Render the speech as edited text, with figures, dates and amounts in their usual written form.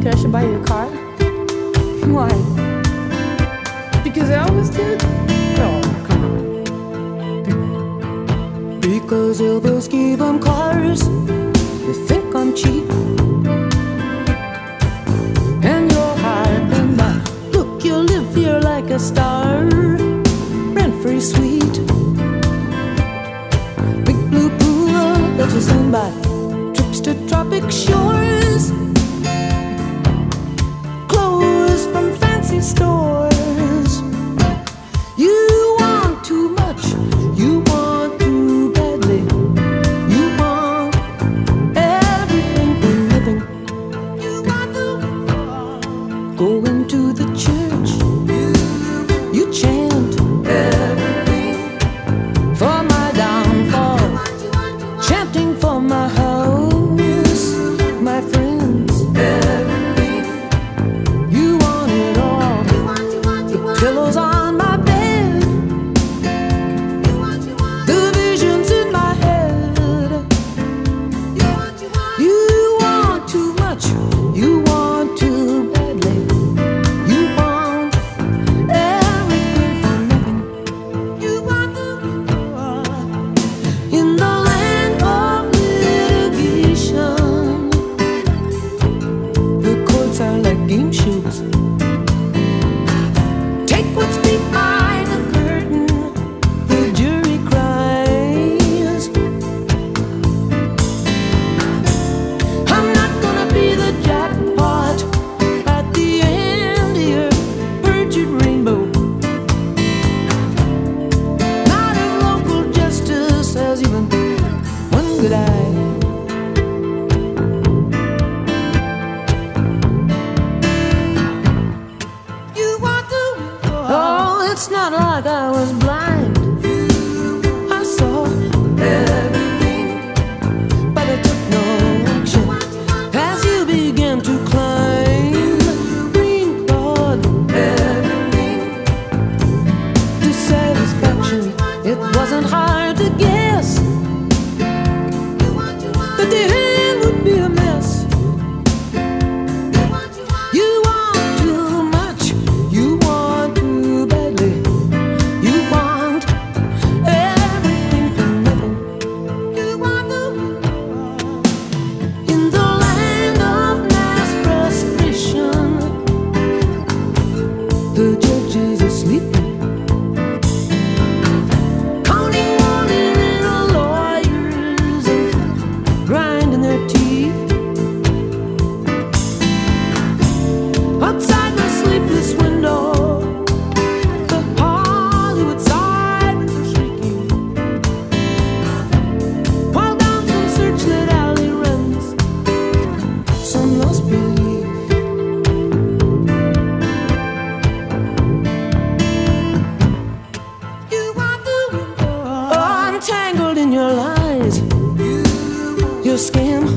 I should buy you a car? Why? Because Elvis did? Oh, come on. Because Elvis gave them cars. You think I'm cheap? And you're hiding that. Look, you live here like a star. Rent-free suite. Big blue pool that you send by. Trips to tropic shores. Clothes from fancy stores. You want too much. You want too badly. You want everything for nothing. You want the going to the church. You chant everything for my downfall. Chanting for my house, my friends, everything. You want it all. The pillows on my bed, the visions in my head. You want too much. You want too badly. You want everything for nothing. You want the in the land of litigation. The courts are like game shows. Take what's behind the curtain. The jury cries. I'm not gonna be the jackpot at the end of your perjured rainbow. Not if local justice has even one good eye. You want the oh, it's not like I was blind. I saw everything, but I took no action. As you began to climb, green clawed everything to satisfaction. It wasn't hard to guess that the end would be a mess. You want too much. You want too badly. You want everything for nothing. You want the in the land of mass frustration. The judges are sleeping, counting money little lawyers and grinding their teeth. Outside my sleepless window, the Hollywood sirens are shrieking. While down some searchlit alley runs some lost belief. You want the oh, I'm tangled in your lies. Your scam.